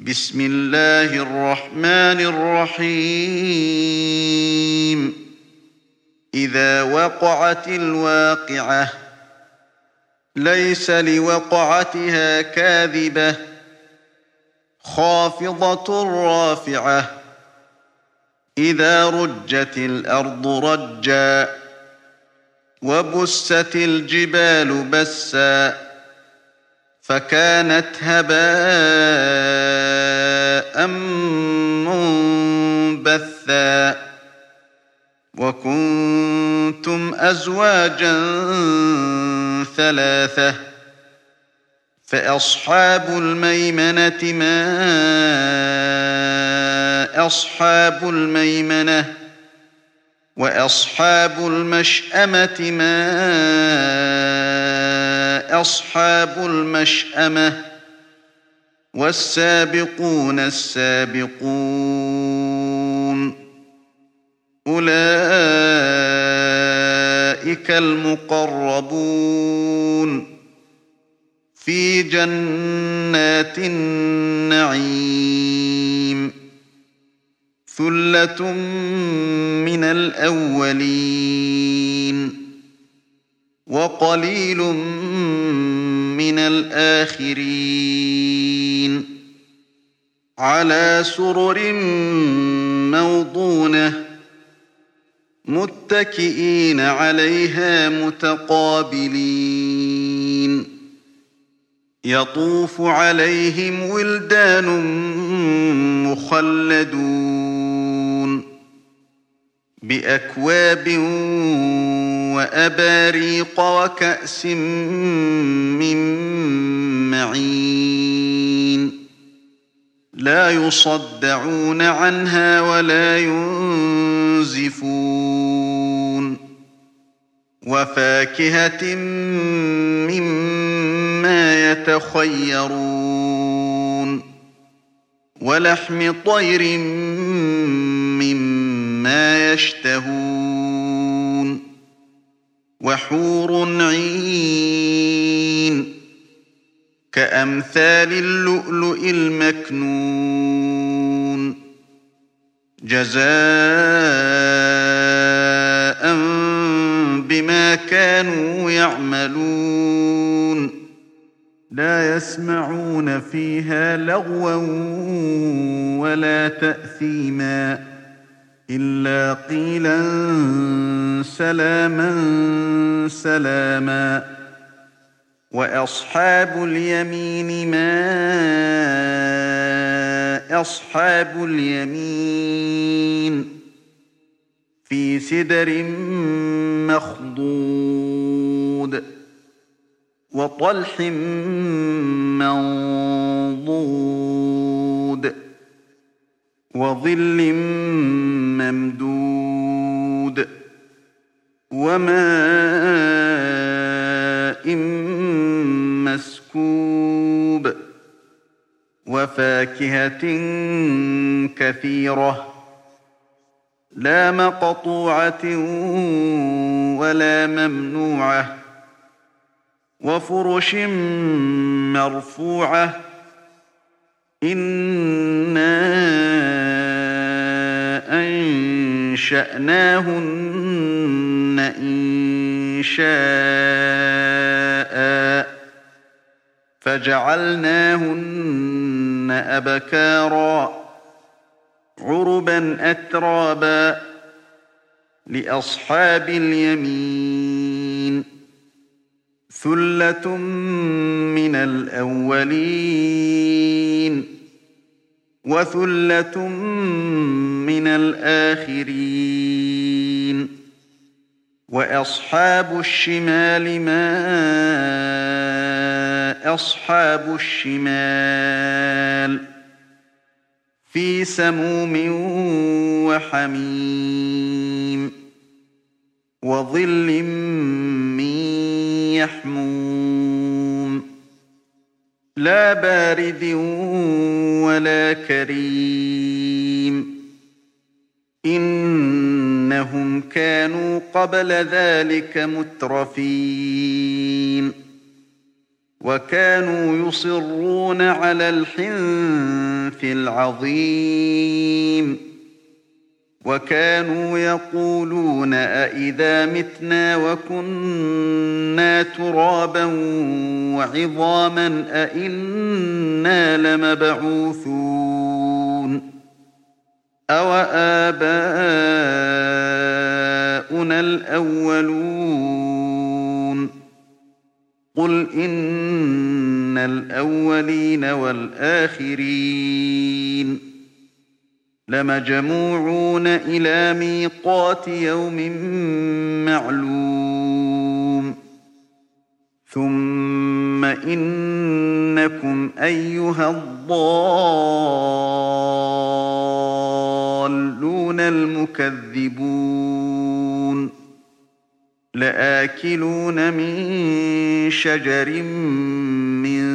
بسم الله الرحمن الرحيم إذا وقعت الواقعة ليس لوقعتها كاذبة خافضة رافعة إذا رجت الأرض رجا وبست الجبال بسا فكانت هباء منبثا وكنتم أزواجا ثلاثة فأصحاب الميمنة ما أصحاب الميمنة وأصحاب المشأمة ما أصحاب المشأمة والسابقون السابقون أولئك المقربون في جنات النعيم ثلة من الأولين وقليل من الآخرين على سرر موضونة متكئين عليها متقابلين يطوف عليهم ولدان مخلدون بأكواب وأباريق وكأس من معين لا يصدعون عنها ولا ينزفون وفاكهة مما يتخيرون ولحم طير مما يشتهون وحور عين كأمثال اللؤلؤ المكنون جزاء بما كانوا يعملون لا يسمعون فيها لغوا ولا تأثيما إلا قيلا سلاما سلاما وأصحاب اليمين ما أصحاب اليمين في سدر مخضود وطلح منضود وظل ممدود وماء مسكوب وفاكهة كثيرة لا مقطوعة ولا ممنوعة وفرش مرفوعة إنا أنشأناهن إنشاء فجعلناهن أبكارا عربا أترابا لأصحاب اليمين ثلة من الأولين وثلة من الآخرين وأصحاب الشمال ما أصحاب الشمال في سموم وحميم وظل من يحموم لا بارد ولا كريم إنهم كانوا قبل ذلك مترفين وكانوا يصرون على الحنث العظيم وكانوا يقولون أإذا متنا وكنا ترابا وعظاما أإنا لمبعوثون أوآباؤنا الأولون قل إن الأولين والآخرين لمجموعون إلى ميقات يوم معلوم ثم إنكم أيها الضالون المكذبون لآكلون من شجر من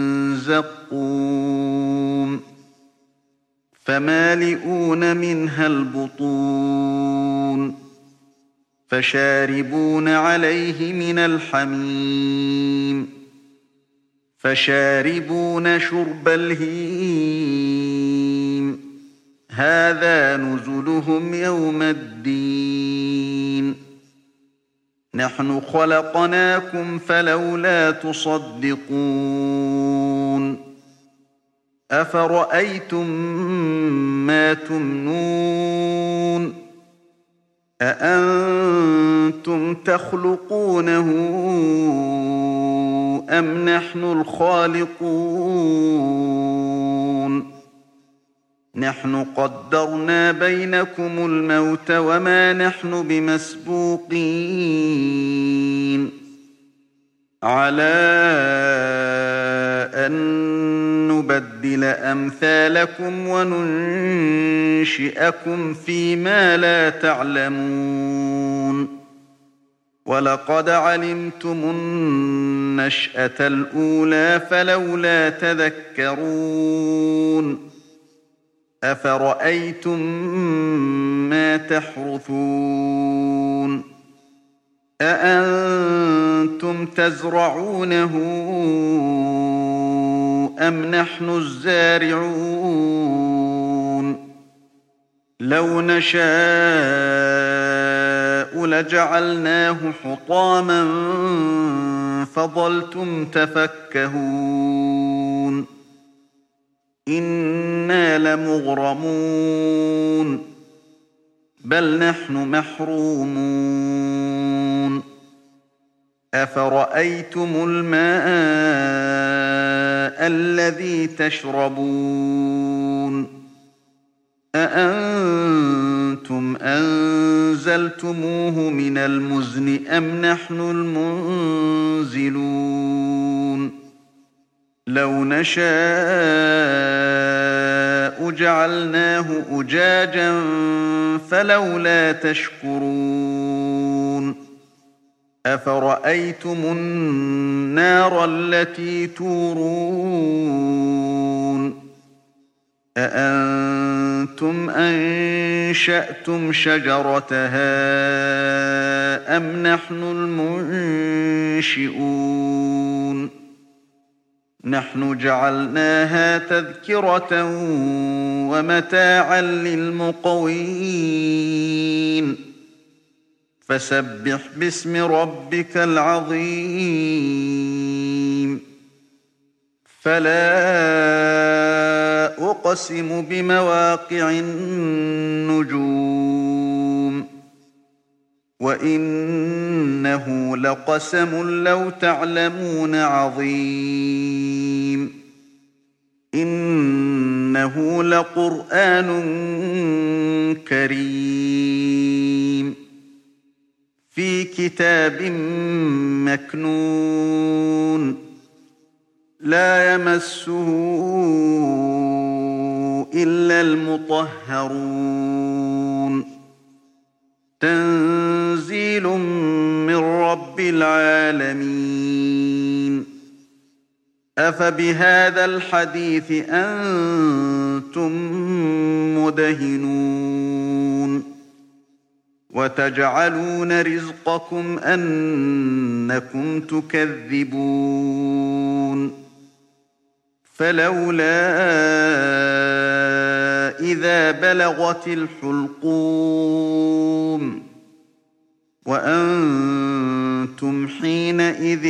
زقوم فمالئون منها البطون فشاربون عليه من الحميم فشاربون شرب الهيم هذا نزلهم يوم الدين نحن خلقناكم فلولا تصدقون أفرأيتم ما تمنون أأنتم تخلقونه أم نحن الخالقون نحن قدرنا بينكم الموت وما نحن بمسبوقين على أن نبدل أمثالكم وننشئكم فيما لا تعلمون ولقد علمتم النشأة الأولى فلولا تذكرون أفرأيتم ما تحرثون أأنتم تزرعونه أم نحن الزارعون لو نشاء لجعلناه حطاما فظلتم تفكهون إنا لمغرمون بل نحن محرومون أفرأيتم الماء الذي تشربون أأنتم أنزلتموه من المزن أم نحن المنزلون لو نشاء جعلناه أجاجا فلولا تشكرون أفرأيتم النار التي تورون أأنتم أنشأتم شجرتها أم نحن المنشئون نحن جعلناها تذكرة ومتاعا للمقوين فسبح باسم ربك العظيم فلا أقسم بمواقع النجوم وإنه لقسم لو تعلمون عظيم إنه لقرآن كريم في كتاب مكنون لا يمسه إلا المطهرون تنزيل من رب العالمين أفبهذا الحديث أنتم مدهنون وتجعلون رزقكم أنكم تكذبون فلولا إذا بلغت الحلقوم وأنتم حينئذ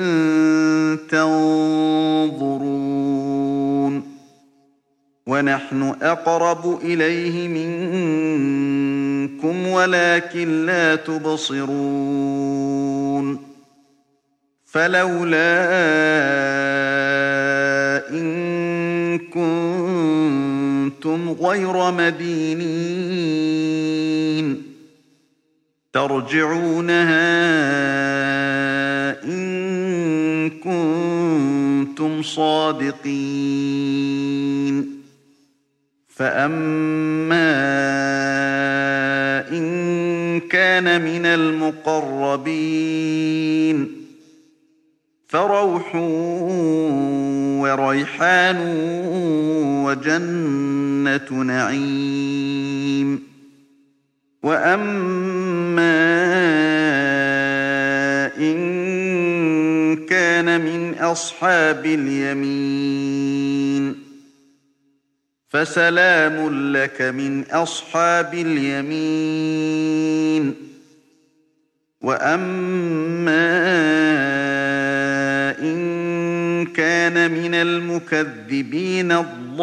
تنظرون ونحن أقرب إليه منكم ولكن لا تبصرون فلولا إن كنتم غير مدينين ترجعونها إن كنتم صادقين فأما إن كان من المقربين فروح وريحان وجنة نعيم وأما إن كان من أصحاب اليمين فسلام لك من أصحاب اليمين وأما إن كان من المكذبين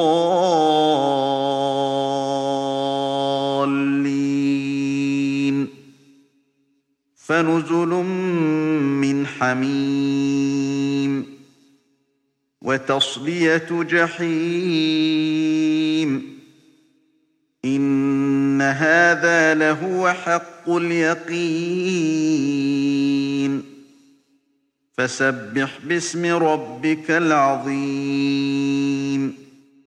الضالين فنزل من حميم وتصلية جحيم إن هذا لهو حق اليقين فسبح باسم ربك العظيم